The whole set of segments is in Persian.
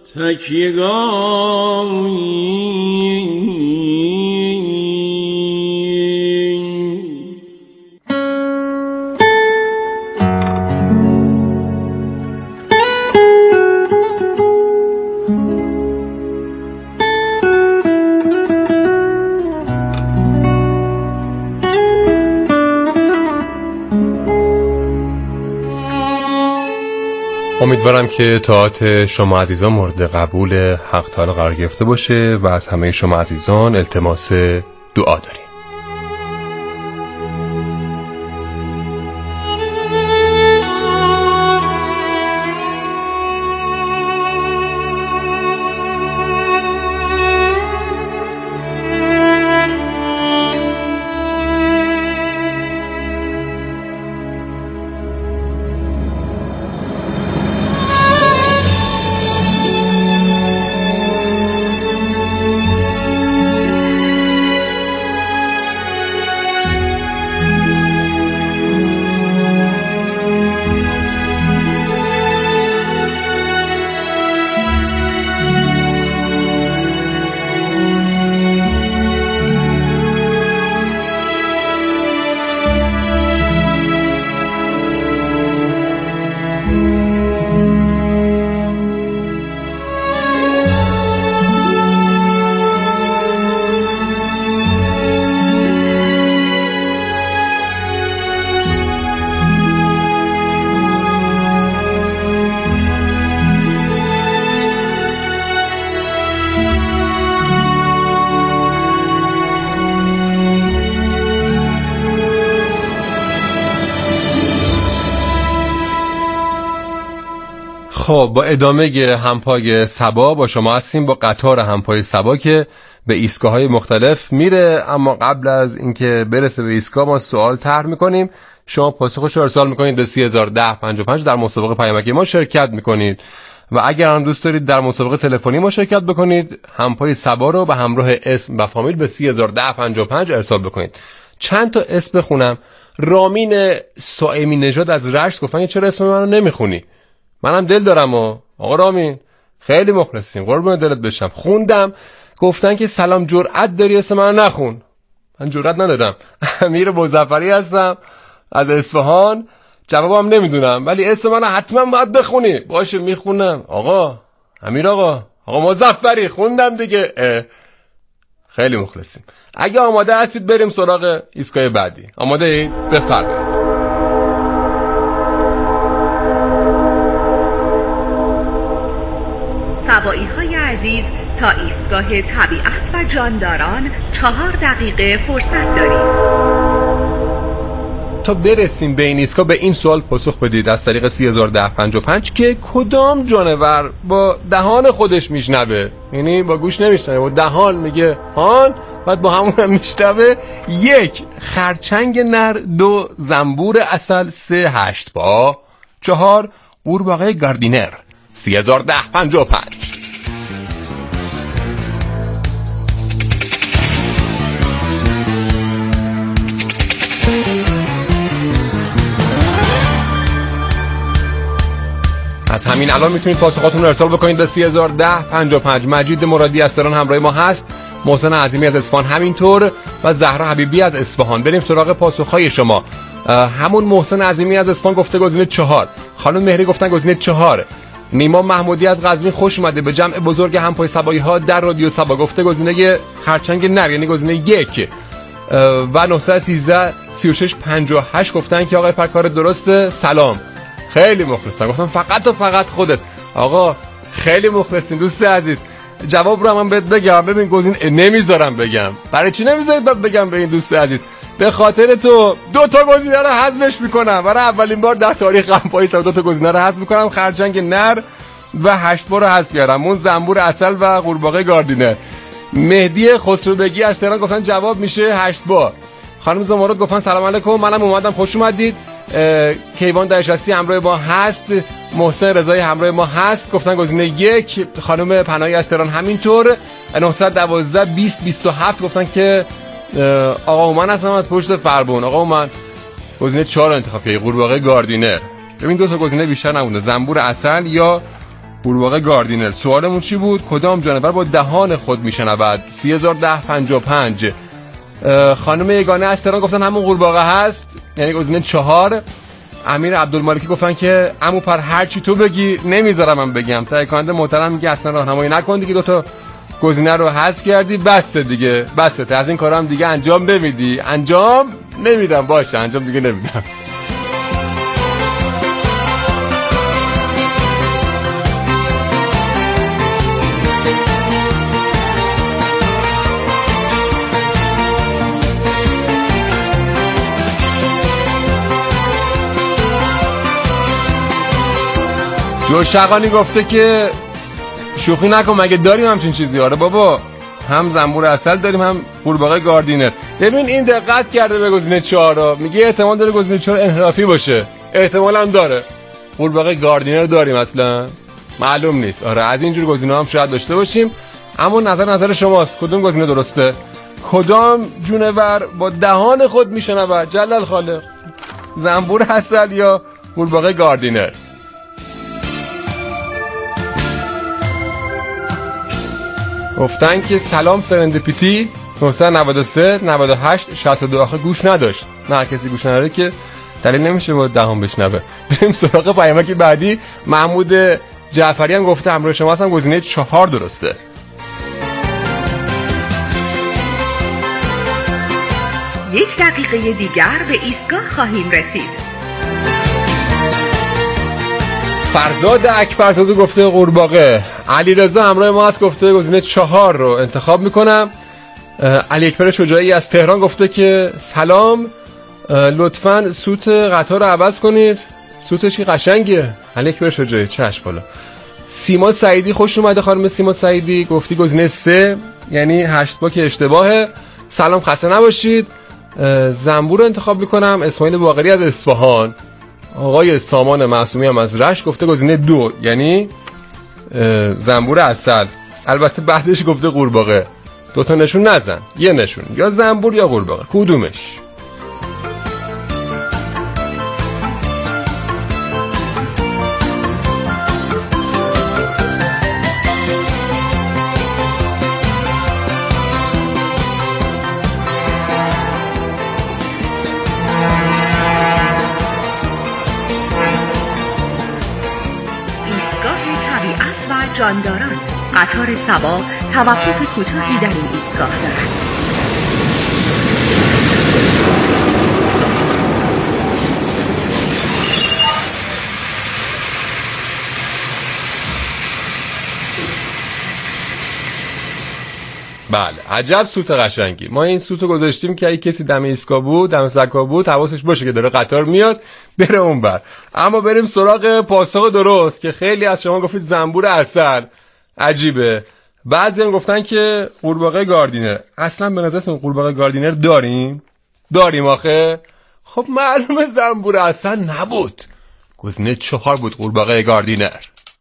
امیدوارم که طاعت شما عزیزان مورد قبول حق تعالی قرار گرفته باشه و از همه شما عزیزان التماس دعا داریم. خب با ادامه همپای سبا با شما هستیم، با قطار همپای سبا که به ایستگاه‌های مختلف میره، اما قبل از اینکه برسه به ایستگاه ما سوال طرح میکنیم. شما پاسخش رو ارسال میکنید به 301055 در مسابقه پیامکی ما شرکت میکنید و اگر هم دوست دارید در مسابقه تلفنی ما شرکت بکنید، همپای سبا رو به همراه اسم و فامیل به 301055 ارسال بکنید. چند تا اسم بخونم. رامین صائمی نژاد از رشت گفتن چرا اسم منو نمیخونی؟ منم دل دارم آقا رامین، خیلی مخلصیم، قربون دلت بشم. خوندم گفتن که سلام جرأت داری اسم منو نخون. من جرأت ندارم. امیر مظفری هستم از اصفهان، جوابم نمیدونم ولی اسم منو حتما باید بخونی. باشه میخونم. آقا امیر، آقا مظفری، خوندم دیگه. خیلی مخلصیم. اگه آماده هستید بریم سراغ ایستگاه بعدی. آماده اید؟ بفرمایید. سوایی های عزیز، تا ایستگاه طبیعت و جانداران 4 دقیقه فرصت دارید. تا برسیم به این ایستگاه به این سوال پاسخ بدید از طریق 301055 که کدام جانور با دهان خودش میشنوه، یعنی با گوش نمیشنوه، با دهان میگه هان، بعد با همون هم میشنوه. 1 خرچنگ نر، 2 زنبور عسل، 3 8 پا، 4 قورباغه گاردینر. 301055. از همین الان میتونید پاسخاتون رو ارسال بکنید به 301055. مجید مرادی از تهران همراه ما هست، محسن عظیمی از اصفهان همینطور و زهرا حبیبی از اصفهان. بریم سراغ پاسخهای شما. همون محسن عظیمی از اصفهان گفته گزینه 4، خانم مهری گفتن گزینه 4، نیما محمودی از قزوین خوش اومده به جمع بزرگ همپای سبایی ها در رادیو سبا، گفته گزینه خرچنگ نر یعنی گزینه 1 و 913 3658 گفتن که آقای پرکار درسته. سلام، خیلی مخلصم. گفتم فقط و فقط خودت. آقا خیلی مخلصین دوست عزیز. جواب رو من بهت بگم. ببین گزینه نمیذارم بگم. برای چی نمیذارید بگم به این دوست عزیز؟ به خاطر تو 2 تا گزینه رو حذفش میکنم. برای اولین بار در تاریخ همپای سبا 2 تا گزینه رو حذف میکنم. خرچنگ نر و 8 پا رو حذف کردم. اون زنبور عسل و قورباغه گاردینر. مهدی خسروبگی از تهران گفتن جواب میشه 8 پا. خانم زمارد گفتن سلام علیکم، منم اومدم، خوش اومدید. کیوان دشتی همراه ما هست، محسن رضایی همراه ما هست، گفتن گزینه 1. خانم پناهی از تهران همینطور. 912 2027 گفتن که آقا اومن هستم از پشت فربون. آقا اومن گزینه 4 انتخاب کردی، قورباغه گاردینر. ببین 2 تا گزینه بیشتر نمونده، زنبور عسل یا قورباغه گاردینر. سوالمون چی بود؟ کدام جانور با دهان خود میشنود؟ 301055. خانم یگانه از تهران گفتن همون قورباغه هست، یعنی گزینه 4. امیر عبدالمالکی گفتن که عمو پر هر چی تو بگی نمیذارم من بگم. تهیه کننده محترم میگه اصلا راهنمایی نکن دیگه، 2 تا گزینه رو حذف کردی، بسته دیگه، بسته. از این کارا هم دیگه انجام نمیدی. انجام نمیدم، باشه انجام دیگه نمیدم. جوشقانی گفته که شوخی نکن مگه داریم همچین چیزی؟ آره بابا، هم زنبور عسل داریم هم قورباغه گاردینر. ببین این دقت کرده به گزینه 4 میگه احتمال داره گزینه 4 انحرافی باشه. احتمال هم داره. قورباغه گاردینر داریم اصلا معلوم نیست. آره از اینجور گزینه‌ها هم شاید داشته باشیم، اما نظر شماست. کدوم گزینه درسته؟ کدام جونور با دهان خود میشنود؟ جلال خالق، زنبور عسل یا قورباغه گاردینر؟ گفتن که سلام سرندپیتی 993 98 62. آخه گوش نداشت. نه کسی گوش نداره که دلیل نمیشه با دهان بشنوه. بریم سراغ پیامک بعدی. محمود جعفری هم گفته همراه شما هستم، گزینه 4 درسته. یک دقیقه دیگر به ایستگاه خواهیم رسید. فرزاد اکبرزاده گفته قورباغه. علیرضا همراه ما هست گفته گزینه 4 رو انتخاب میکنم. علی اکبر شجاعی از تهران گفته که سلام، لطفاً سوت قطار رو عوض کنید. سوت چی قشنگه. علی اکبر شجاعی چشم بالا. سیما سعیدی خوش اومده. خانم سیما سعیدی گفتی گزینه 3 یعنی 8 با که اشتباهه. سلام خسته نباشید. زنبور رو انتخاب میکنم. اسماعیل باقری از اصفهان. آقای سامان معصومی هم از رشت گفته گزینه 2 یعنی زنبور عسل. البته بعدش گفته قورباغه. 2 تا نشون نزن، یه نشون، یا زنبور یا قورباغه، کدومش؟ جانداران، قطار سبا توقف کوتاهی در این ایستگاه دارد. بله عجب سوت قشنگی. ما این سوتو گذاشتیم که اگه کسی دم ایستگاه بود، دم سکا بود، حواسش باشه که داره قطار میاد بره اون بر. اما بریم سراغ پاسخ درست که خیلی از شما گفتید زنبور عسل. عجیبه. بعضی هم گفتن که قورباغه گاردینر. اصلا به نظرتون قورباغه گاردینر داریم آخه؟ خب معلومه زنبور عسل نبود. گزینه 4 بود قورباغه گاردینر.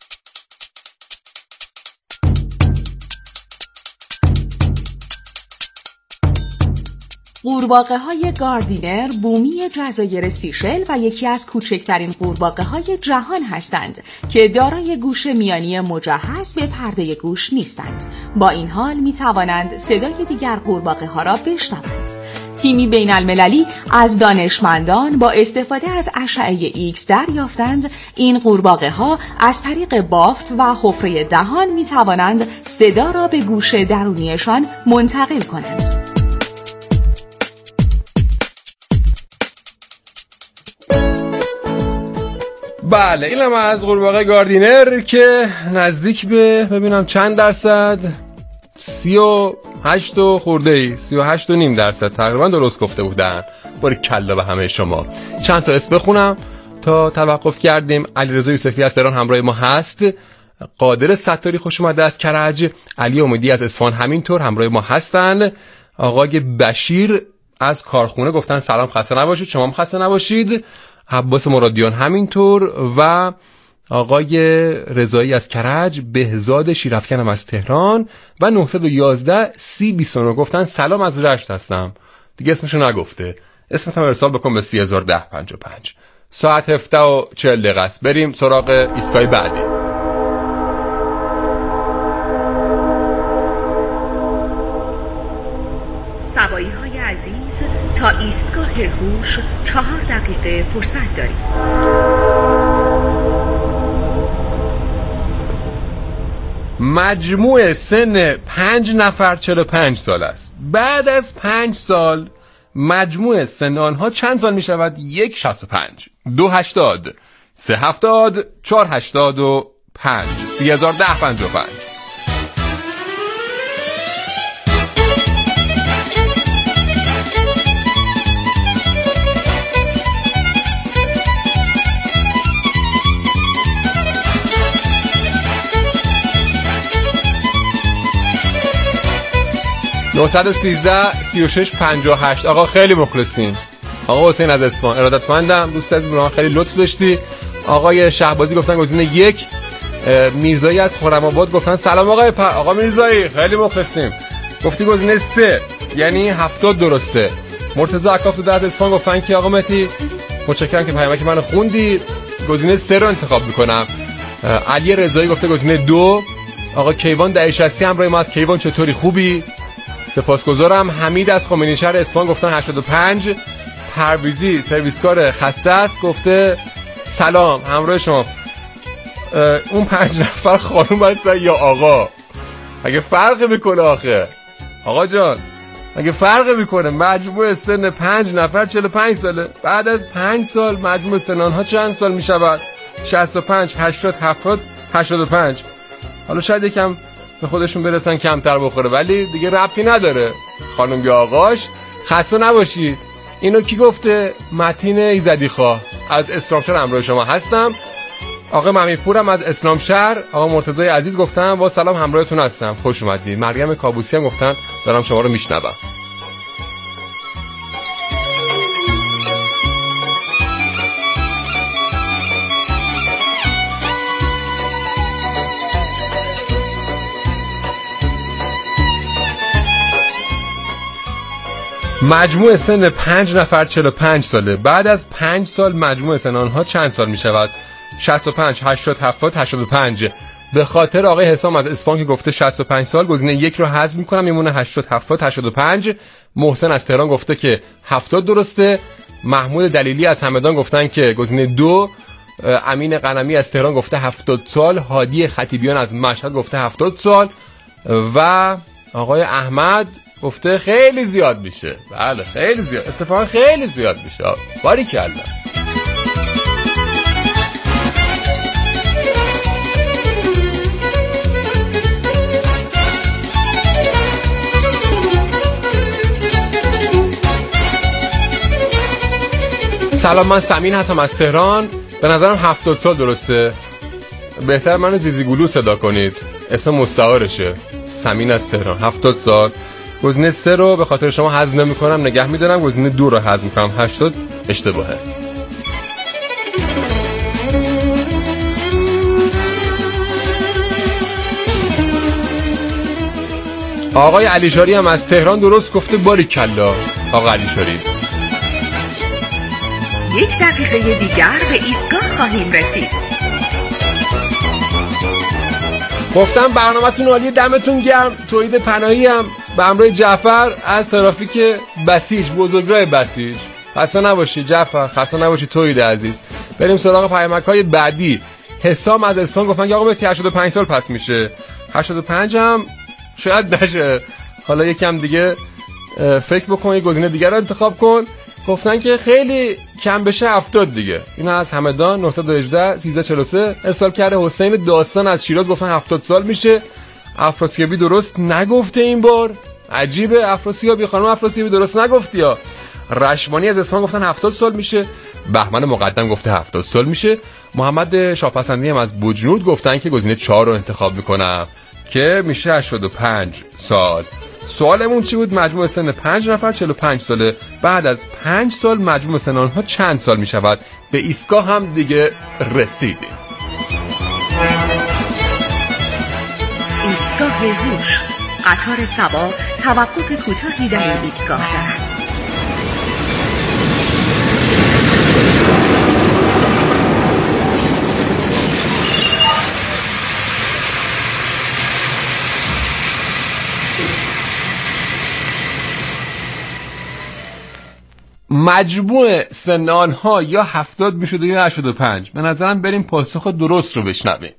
قورباغه‌های گاردینر بومی جزایر سیشل و یکی از کوچکترین قورباغه‌های جهان هستند که دارای گوش میانی مجهز به پرده گوش نیستند. با این حال می توانند صدای دیگر قورباغه‌ها را بشنوند. تیمی بین المللی از دانشمندان با استفاده از اشعه ایکس دریافتند این قورباغه‌ها از طریق بافت و حفره دهان می توانند صدا را به گوش درونیشان منتقل کنند. بله اینم از قورباغه گاردینر که نزدیک به ببینم چند درصد 38 و خورده 38.5% تقریبا درست گفته بودن. باریکلا به همه شما. چند تا اسم بخونم تا توقف کردیم. علیرضا یوسفی از تهران همراه ما هست. قادر ستاری خوش اومده از کرج. علی امیدی از اصفهان همینطور همراه ما هستن. آقای بشیر از کارخونه گفتن سلام خسته نباشید. شما هم خسته نباشید. عباس مرادیان همینطور و آقای رضایی از کرج. بهزاد شیرافکن هم از تهران و 911 3029 گفتن سلام از رشت هستم. دیگه اسمشو نگفته. اسمتم ارسال بکن به 301055. ساعت 17:40 است. بریم سراغ ایستگاه بعدی. عزیز تا ایستگاه هوش 4 دقیقه فرصت دارید. مجموع سن 5 نفر 45 سال است. بعد از 5 سال مجموع سن آنها چند سال می شود؟ 1 65 2 80 3 70 4 85 3010 55. (913-36-58). آقا خیلی مخلصین. آقا حسین از اصفهان ارادتمندم. دوست عزیز برام خیلی لطف داشتی. آقای شهبازی گفتن گزینه 1. میرزایی از خرم‌آباد گفتن سلام آقا میرزایی خیلی مخلصیم. گفتی گزینه 3 یعنی 70 درسته. مرتضی اکاف از اصفهان گفتن که آقا مهدی متشکرم که پیامک منو خوندی. گزینه 3 رو انتخاب میکنم. علی رضایی گفته گزینه 2. آقا کیوان دایشستی همراه ما از کیوان چطوری خوبی؟ سپاسگزارم. حمید از خمینی‌شهر اصفهان گفتن 85. پرویزی سرویسکار خسته است گفته سلام همراه شما. اون 5 نفر خانم هستن یا آقا؟ اگه فرق میکنه آخه آقا جان، اگه فرق میکنه مجموع سن 5 نفر 45 ساله، بعد از 5 سال مجموع سن آنها چند سال میشود؟ 65 80 70 85. حالا شاید یکم به خودشون برسن کمتر بخوره ولی دیگه ربطی نداره خانم یا آقاش. خسته نباشید. اینو کی گفته؟ متین ایزدیخواه از اسلامشهر همراه شما هستم. آقا ممیپورم از اسلامشهر. آقا مرتضی عزیز گفتن با سلام همراهتون هستم خوش اومدید. مریم کابوسی هم گفتن دارم شما رو میشنوم. مجموع سن 5 نفر 45 ساله، بعد از 5 سال مجموع سن آنها چند سال می شود؟ 65 80 70 85. به خاطر آقای حسام از اصفهان که گفته 65 سال گزینه 1 رو حذف می‌کنم میمونه 80 70 85. محسن از تهران گفته که 70 درسته. محمود دلیلی از همدان گفتن که گزینه 2. امین قنمی از تهران گفته 70 سال. هادی خطیبیان از مشهد گفته 70 سال و آقای احمد گفته خیلی زیاد میشه. بله خیلی زیاد، اتفاقا خیلی زیاد میشه. باریکلا. سلام، من سمین هستم از تهران. به نظرم 70 سال درسته. بهتر منو زیزیگولو صدا کنید، اسم مستعارشه. سمین از تهران 70 سال. گزینه 3 رو به خاطر شما حذف نمی‌کنم، نگه می‌دارم. گزینه 2 رو حذف می‌کنم. 80 اشتباهه. آقای علیشاری هم از تهران درست گفته. باریکلا آقا علیشاری. 1 دقیقه دیگر به ایستگاه خواهیم رسید. گفتم برنامه‌تون عالیه، دمتون گرم. توحید پناهی هم به همراه جعفر از ترافیک بسیج، بزرگراه بسیج. خسته نباشی جعفر، خسته نباشی توحید عزیز. بریم سراغ پیامک‌های بعدی. حسام از اصفهان گفتن که آقا مهدی 85 سال پس میشه. 85 هم شاید نشه. حالا یکم دیگه فکر بکن، یه گزینه دیگر رو انتخاب کن. گفتن که خیلی کم بشه 70 دیگه. این از همدان 918 1343 ارسال کرده. حسین داستان از شیراز گفتن 70 سال میشه. افراسیابی درست نگفته این بار. عجیبه. افراسیابی خانم افراسیابی درست نگفتی ها. رشوانی از اصفهان گفتن 70 سال میشه. بهمن مقدم گفته 70 سال میشه. محمد شاپسندی هم از بوجنود گفتن که گزینه 4 رو انتخاب میکنم که میشه 85 سال. سوالمون چی بود؟ مجموع سن 5 نفر 45 ساله، بعد از 5 سال مجموع سن آنها چند سال میشود؟ به ایستگاه هم دیگه رسیدیم. ایستگاه هوش، قطار سبا توقف کوتاهی در این ایستگاه دارد. مجموع سن آنها یا 70 میشد یا 85. به نظرم بریم پاسخ درست رو بشنویم.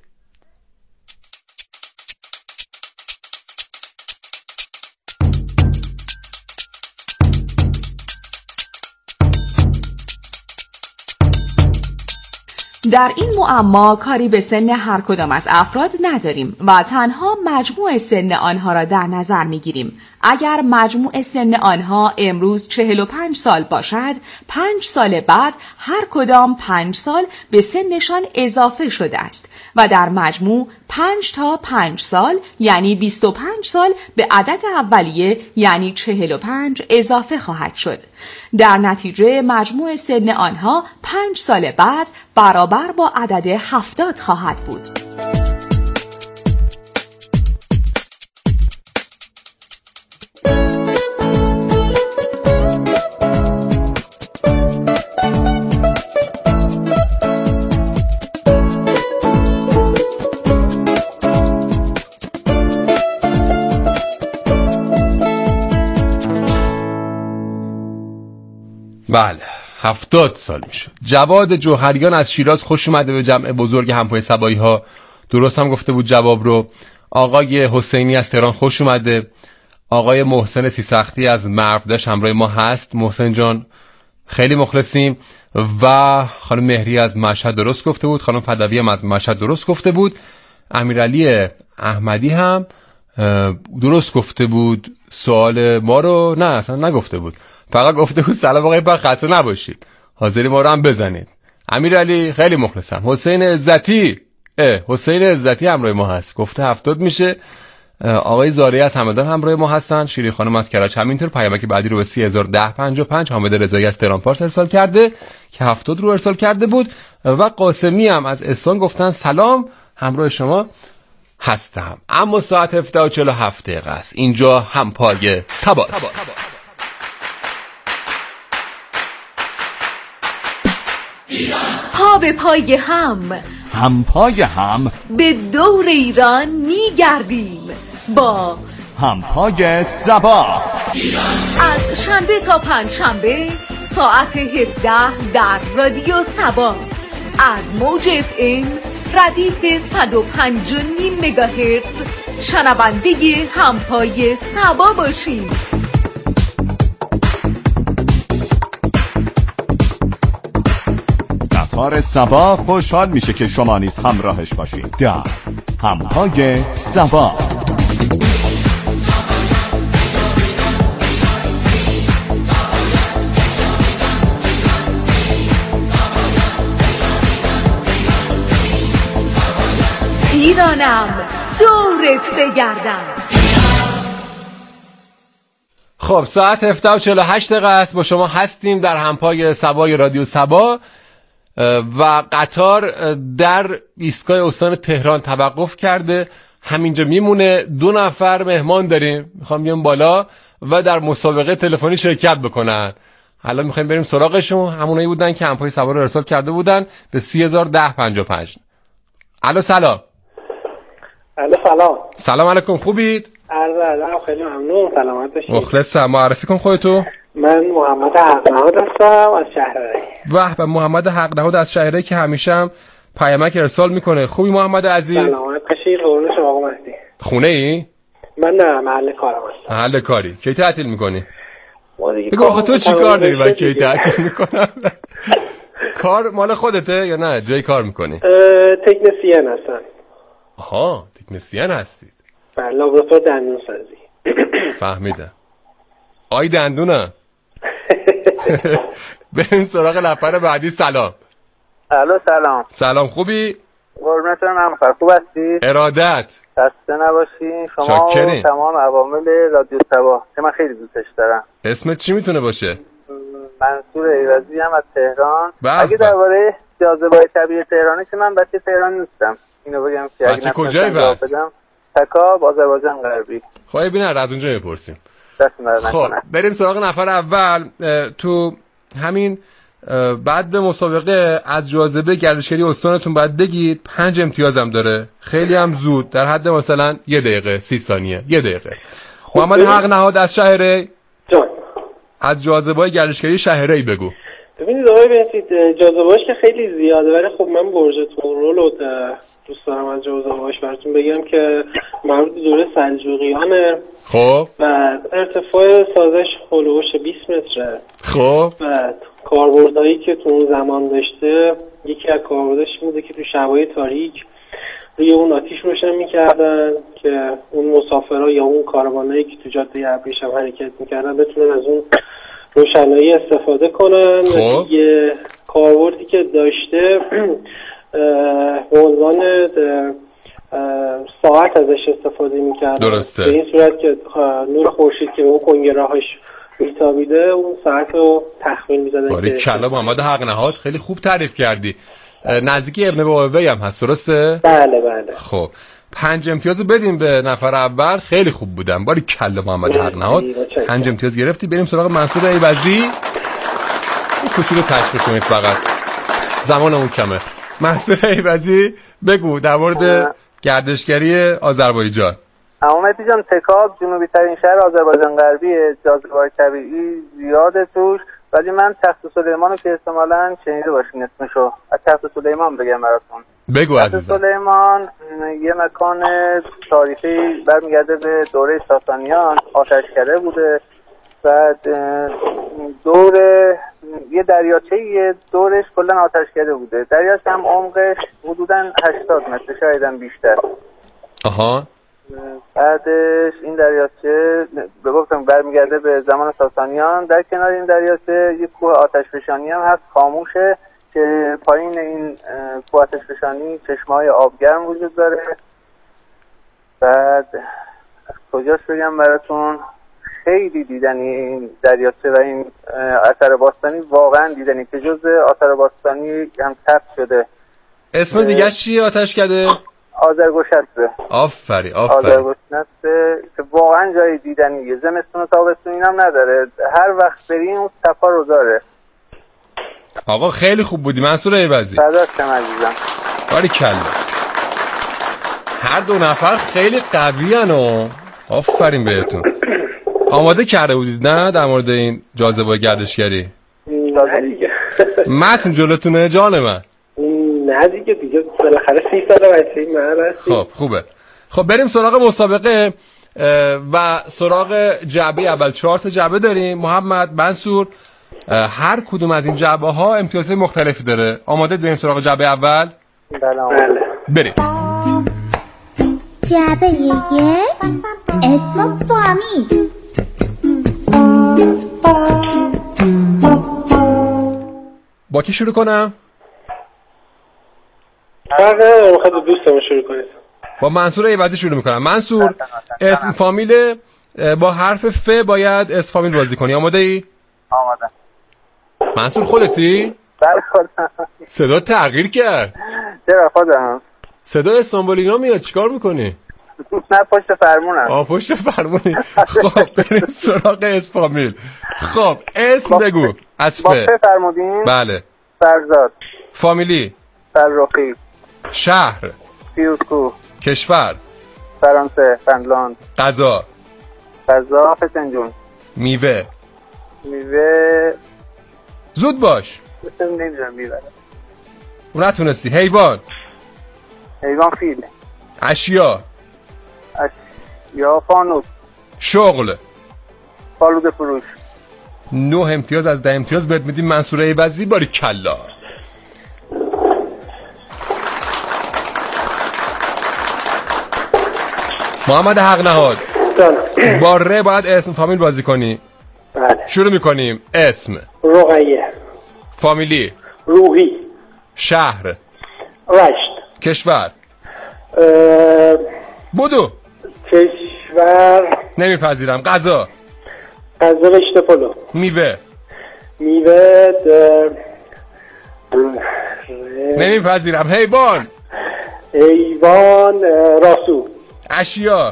در این معما کاری به سن هر کدام از افراد نداریم و تنها مجموع سن آنها را در نظر میگیریم. اگر مجموع سن آنها امروز 45 سال باشد، 5 سال بعد هر کدام 5 سال به سنشان اضافه شده است و در مجموع 5 تا 5 سال یعنی 25 سال به عدد اولیه یعنی 45 اضافه خواهد شد. در نتیجه مجموع سن آنها 5 سال بعد برابر با عدد 70 خواهد بود. بله 70 سال میشه. جواد جوهریان از شیراز خوش اومده به جمع بزرگ همپای سبایی ها. درست هم گفته بود جواب رو. آقای حسینی از تهران خوش اومده. آقای محسن سیسختی از مرودشت همراه ما هست. محسن جان خیلی مخلصیم. و خانم مهری از مشهد درست گفته بود. خانم فدوی هم از مشهد درست گفته بود. امیرعلی احمدی هم درست گفته بود. سوال ما رو نه اصلا نگفته بود، فقط گفته بود سلام آقای پاک خسته نباشید، حاضری ما رو هم بزنید. امیرعلی خیلی مخلصم. حسین عزتی همراه ما هست، گفته 70 میشه. آقای زاری از همدان همراه ما هستن. شیرین خانم از کرج همینطور. پیامک بعدی رو به 301055 حامد رضایی از تهران پارس ارسال کرده که 70 رو ارسال کرده بود. و قاسمی هم از اصفهان گفتن سلام همراه شما هستم. اما ساعت 17:47 است. اینجا همپای سباست. پا به پای هم پای هم به دور ایران میگردیم با همپای سبا. از شنبه تا پنجشنبه ساعت 17 در رادیو سبا از موج FM ردیف 105.5 مگاهرتز شنونده همپای سبا باشید. قطار سبا خوشحال میشه که شما نیز همراهش باشید. در همپای سبا. ایرانم دورت بگردم. خب ساعت 17:48 است. با شما هستیم در همپای سبای رادیو سبا و قطار در ایستگاه استان تهران توقف کرده، همینجا میمونه. 2 نفر مهمان داریم میخوام بیان بالا و در مسابقه تلفنی شرکت بکنن. حالا میخوایم بریم سراغشون. همونایی بودن که همپای سبا رو ارسال کرده بودن به 301055. الو سلام. الو سلام. سلام علیکم، خوبید؟ عرض ادب، خیلی ممنون، سلامت باشید. مخلصم. معرفی کن خودتو. من محمد حق‌نهاد هستم از شهرهای. به محمد حق‌نهاد از شهرهای که همیشه هم پیامک ارسال میکنه. خوبی محمد عزیز؟ سلامت باشید، قربون شما. آقا مهدی خونه ای؟ من نه، محل کارم هستم. محل کاری. کی تعطیل میکنی؟ بگو آقا تو چی کار داری و کی تعطیل میکنم؟ کار مال خودته یا نه جای کار میکنی؟ تکنسین هستم. آها تکنسین هستید. بله، لابراتوار دندون سازی. فهمیدم. آی دندونم. بریم سراغ نفر بعدی. سلام. الو سلام. سلام، خوبی؟ قربونتون هم. خوب هستی؟ ارادت. خسته نباشی. شما و تمام عوامل رادیو سبا که من خیلی دوستش دارم. اسمت چی میتونه باشه؟ منصور ایرازی هم از تهران. اگه درباره جاذبه‌های طبیعی تهرانه که من بچه تهران نیستم، اینو بگم که بچه کجایی بس؟ تکا، آذربایجان غربی. خب ببین از اونجا میپرسیم. خب بریم سراغ نفر اول. تو همین بعد به مسابقه از جاذبه گردشگری استانتون باید بگید. 5 امتیازم داره، خیلی هم زود، در حد مثلا 1 دقیقه 30 ثانیه 1 دقیقه. محمد حق‌نهاد از شهره. جان از جاذبه‌های گردشگری شهره‌ای بگو. ببینید آقای بنسید جاذبه‌اش که خیلی زیاده، ولی خب من برج تورو رو دوست دارم از جاذبه‌اش براتون بگم که مربوط به دوره سلجوقیانه. خب بعد ارتفاع سازش هولوش 20 متره. خب بعد کاربردهایی که تو اون زمان داشته، یکی از کاربرداش بوده که تو شبای تاریک روی اون آتیش روشن میکردن که اون مسافرها یا اون کاروانایی که تو جاده ابریشم حرکت میکردن بتونن از اون روشنایی استفاده کنن. خب یه کاربردی که داشته به عنوان ساعت ازش استفاده میکردن. درسته. به این صورت که نور خورشید که به اون کنگره‌هاش میتابیده اون ساعت رو تخمین میزدن. باری کلا محمد حق نهاد خیلی خوب تعریف کردی. نزدیکی ابن بابوی هم هست درسته؟ بله بله. خب 5 امتیاز بدیم به نفر اول، خیلی خوب بودن. باری کلا محمد حق نهاد 5 امتیاز گرفتی. بریم سراغ منصور ایوزی. کوچولو تشریح کنید فقط، زمانمون کمه. منصور ایوزی بگو در مورد گردشگری آذربایجان. مهدی جان، تکاب جنوبی ترین شهر آذربایجان غربیه، جاذبه‌های طبیعی زیاده توش، ولی من تخت سلیمانو که احتمالاً شنیده باشین اسمشو، از تخت سلیمان بگم براتون. بگو عزیزم. تخت سلیمان یه مکان تاریخی برمیگرده به دوره ساسانیان، آتشکده بوده. بعد یه دریاچه دورش کلا آتشکده بوده. دریاچه هم عمقش حدوداً 80 متر، شاید هم بیشتر. آها. بعدش این دریاچه به گفتم برمیگرده به زمان ساسانیان. در کنار این دریاچه یک کوه آتشفشانی هم هست، خاموشه، که پایین این کوه آتشفشانی چشمه‌های آبگرم وجود داره. بعد کجاش بگم براتون، خیلی دیدنی این دریاچه و این اثر باستانی، واقعا دیدنی که جزء آثار باستانی هم ثبت شده. اسم دیگه چیه آتشکده؟ آذرگوشته. آفرین. آذرگوشته که واقعا جای دیدنیه، زمستون و تابستون اینم نداره، هر وقت بریم اون صفا رو داره. آقا خیلی خوب بودی منصور ایوزی. صداستم عزیزم. باری کلا هر دو نفر خیلی قویان و آفرین بهتون. آماده کرده بودید نه در مورد این جاذبه گردشگری؟ نه دیگه. متن جلوتونه جان من؟ نه دیگه بالاخره 30 سال بچه‌ای من هستی. خب خوبه. خب بریم سراغ مسابقه و سراغ جعبه اول. 4 تا جعبه داریم محمد، منصور. هر کدوم از این جعبه ها امتیازهای مختلفی داره. آماده بریم سراغ جعبه اول؟ بله. بریم. جعبه 1 اسم فامیل. با کی شروع کنم؟ میخواد دوستم شروع کنید. با منصور ایوزی شروع میکنم. منصور اسم فامیل با حرف ف باید اسم فامیل بازی کنی. آماده ای؟ آماده. منصور خودتی؟ بله خودم. صدا تغییر کرد. چرا خودم؟ صدا استانبولینا میاد، چیکار میکنی؟ نه پشت فرمونم. پشت فرمونی. خب بریم سراغ اسم فامیل. خب اسم بگو. از ف. با ف فرمودین؟ بله. فرزاد. فامیلی. فرخی. شهر. فیروزکوه. کشور. فرانسه. فنلاند. غذا. فسنجون. میوه. زود باش. نمیدونم میبره. نتونستی. حیوان فیل. اشیا فانوس. شغل. فالوده فروش. 9 امتیاز از 10 امتیاز بهت میدیم منصور ایوزی. باری کلا. محمد حق نهاد با ر باید اسم فامیل بازی کنی. بله. شروع میکنیم. اسم رقیه. فامیلی روحی. شهر رشت. کشور بودو. کشور نمیپذیرم. غذا رشته پلو. میوه نمیپذیرم. حیوان راسو. اشیا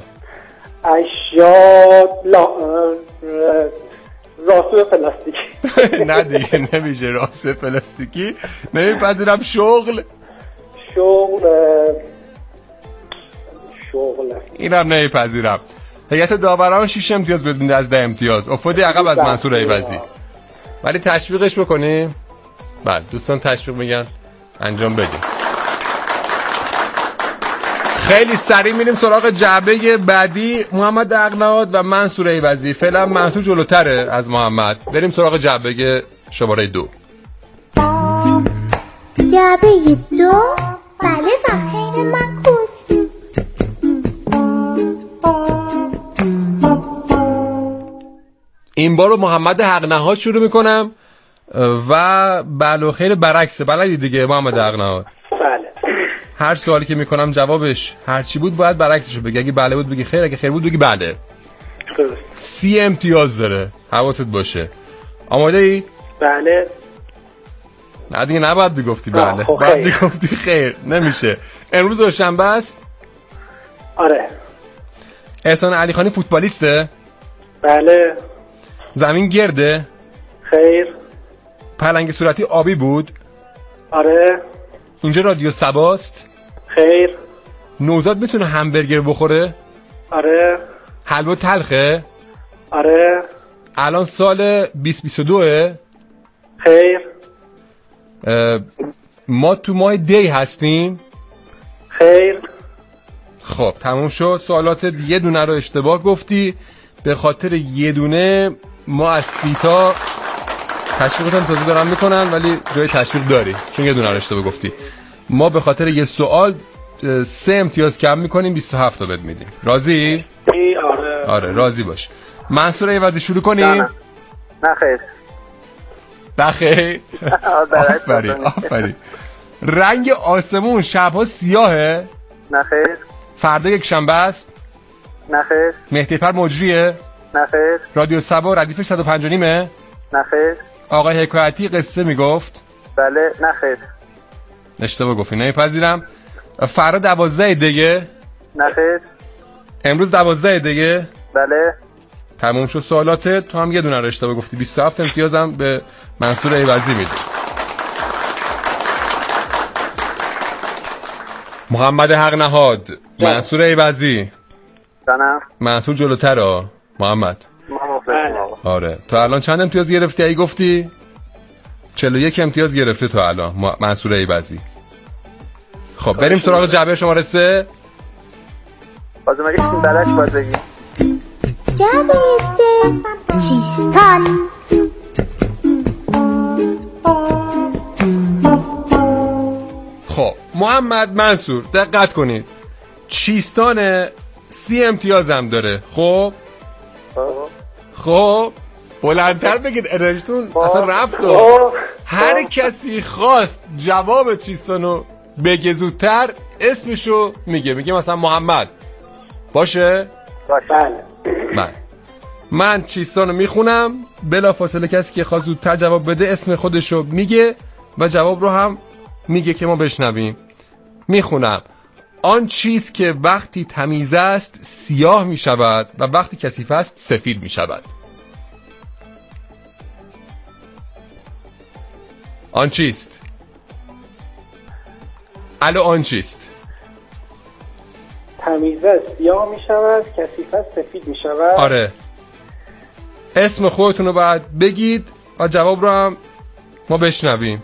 راسو پلاستیکی. نه دیگه نمیشه راسو پلاستیکی. نمیپذیرم. شغل اینم نمیپذیرم. هیئت داوران 6 امتیاز بدون از 10 امتیاز. افتادی عقب از منصور ایوزی. ولی تشویقش بکنیم. بله دوستان تشویق میگن انجام بدیم. خیلی سریع میریم سراغ جعبه بعدی. محمد عقنهاد و منصور ایوزی. فعلا منصور جلوتره از محمد. بریم سراغ جعبه شماره 2. جعبه 2 بله و خیر معکوس. این بار رو محمد حقنهاد شروع میکنم و بله خیر برعکسه. بلدی دیگه محمد حقنهاد؟ بله. هر سوالی که میکنم جوابش هر چی بود باید برعکسشو بگی. اگه بله بود بگی خیر، اگه خیر بود بگی بله. 30 امتیاز داره، حواست باشه. آماده ای؟ بله. نه دیگه نباید بگفتی بله، باید بگفتی خیر. نمیشه. امروز دوشنبه است؟ آره. احسان علیخانی فوتبالیسته؟ بله. زمین گرده؟ خیر. پلنگ صورتی آبی بود؟ آره. اینجا رادیو سباست؟ خیر. نوزاد میتونه همبرگر بخوره؟ آره. حلوا تلخه؟ آره. الان سال 2022؟ خیر. ما تو ماه دی هستیم؟ خیر. خب تموم شد سوالات. یه دونه رو اشتباه گفتی. به خاطر یه دونه ما از 30 تا تشویقتون توضیح دارم میکنن ولی جای تشویق داری چون یه دونه رو اشتباه گفتی. ما به خاطر یه سوال 3 امتیاز کم میکنیم، 27 تا بهت میدیم. راضی؟ آره راضی باش. منصور ایوزی شروع کنیم؟ نه خیر. نه خیر. آفرین. رنگ آسمون شبها سیاهه؟ نه خیر. فردا یک شنبه است؟ نه خیر. مهدی پر مجریه؟ نه خیر. رادیو سبا ردیفش 105 و نیمه؟ نه خیر. آقای حکایتی قصه میگفت؟ بله. نه خیر. اشتباه گفتی، نمیپذیرم. فردا 12 دیگه؟ نه خیر. امروز 12 دیگه؟ بله. تموم شد سوالاتت. تو هم یه دونه رو اشتباه گفتی. 27 امتیازم به منصور ایوزی میدی. محمد حقنهاد، منصور ایوزی. نه منصور جلوتره. محمد آره. تو الان چند امتیاز گرفتی؟ ای گفتی 41 امتیاز گرفته تو الان منصور ایوزی. خب بریم سراغ جعبه شماره 3. بازم اگه بلک باید بگی. جعبه 3 چیستان. خب محمد منصور دقت کنید. چیستان 30 امتیاز هم داره. خب بلندتر بگید انرژیتون اصلا رفت. هر کسی خواست جواب چیستانو بگه زودتر اسمشو میگه مثلا محمد باشه؟ بله. من چیستانو میخونم بلافاصله کسی که خواست زودتر جواب بده اسم خودشو میگه و جواب رو هم میگه که ما بشنویم. میخونم. آن چیز که وقتی تمیز است سیاه می شود و وقتی کثیف است سفید می شود. آن چیست؟ الو آن چیست؟ تمیز است سیاه می شود، کثیف است سفید می شود. آره. اسم خودتون رو باید بگید و جواب رو هم ما بشنویم.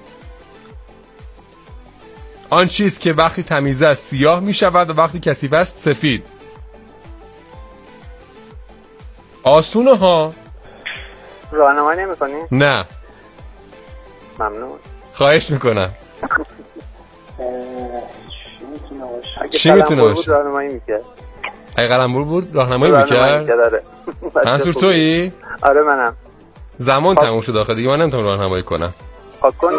آن چیز که وقتی تمیز است سیاه می شود و وقتی کثیف است سفید. آسونه ها. راهنمایی نمی‌کنی؟ نه. ممنون. خواهش میکنم. چی میتونه باشه؟ راهنمایی میکرد. اگه قلمبر بود راهنمایی میکرد؟ منصور تویی؟ آره منم. زمان تموم شد آخه دیگه من نمیتونم راهنمایی کنم. پاک کن.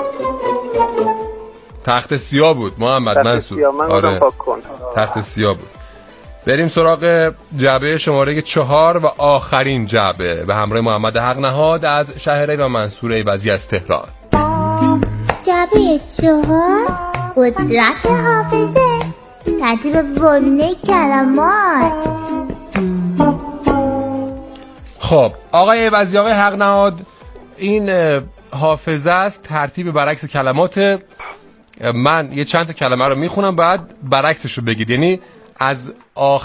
تخت سیاه بود محمد منصور. آره. تخت سیاه بود. بریم سراغ جعبه شماره 4 و آخرین جعبه به همراه محمد حقنهاد از شهر و منصور ایوزی از تهران. جعبه 4 قدرت حافظه ترتیب ولونه کلمات. خب آقای ایوزی، آقای حقنهاد، این حافظه است، ترتیب برعکس کلمات. من یه چند تا کلمه رو میخونم بعد برعکسش رو بگید، یعنی از